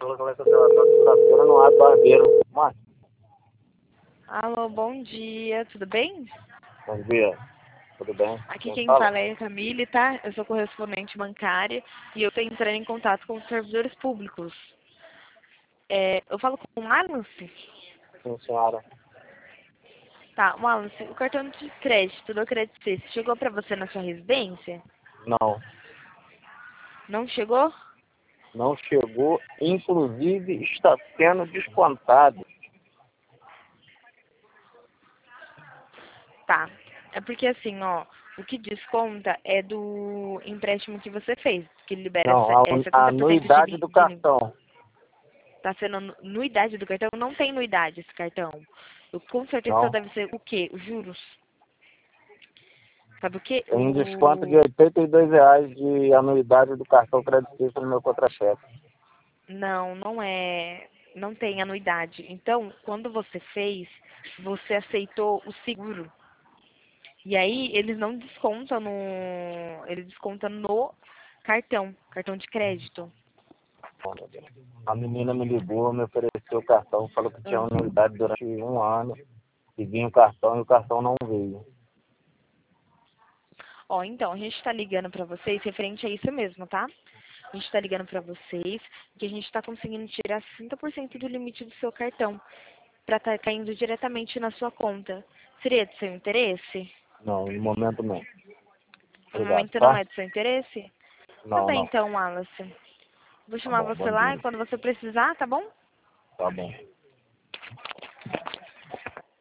pela coleta da segunda-feira no Ato Barbeiro. Márcio, Alô, bom dia, tudo bem? bom dia. Tudo bem? Aqui quem fala é a Camille, tá? Eu sou correspondente bancária e eu tô entrando em contato com os servidores públicos. Eu falo com o Wallace? Sim, senhora. Tá, Wallace, o cartão de crédito do Credit Suisse chegou pra você na sua residência? Não, Não chegou? não chegou. Inclusive, está sendo descontado. Tá. É porque assim, ó, o que desconta é do empréstimo que você fez, que libera Não, a 70% anuidade do cartão. Tá sendo anuidade do cartão? Não tem anuidade esse cartão. Com certeza só Não. deve ser o quê? Os juros. Sabe o quê? Tem um desconto de R$ 82 de anuidade do cartão Credit Suisse no meu contra-cheque. Não, não é. Não tem anuidade. Então, quando você fez, você aceitou o seguro. E aí, eles não descontam no. Eles descontam no cartão de crédito. A menina me ligou, me ofereceu o cartão, falou que tinha anuidade durante um ano, e vinha o cartão e o cartão não veio. Ó, então, a gente tá ligando pra vocês referente a isso mesmo, tá? A gente tá ligando pra vocês que a gente tá conseguindo tirar 60% do limite do seu cartão pra tá caindo diretamente na sua conta. Seria de seu interesse? Não, no momento não. No Obrigado, momento não tá? é de seu interesse? Tá Não, bem não. então, Wallace. Vou Tá chamar bom, você bom lá dia. e quando você precisar, tá bom? Tá bom.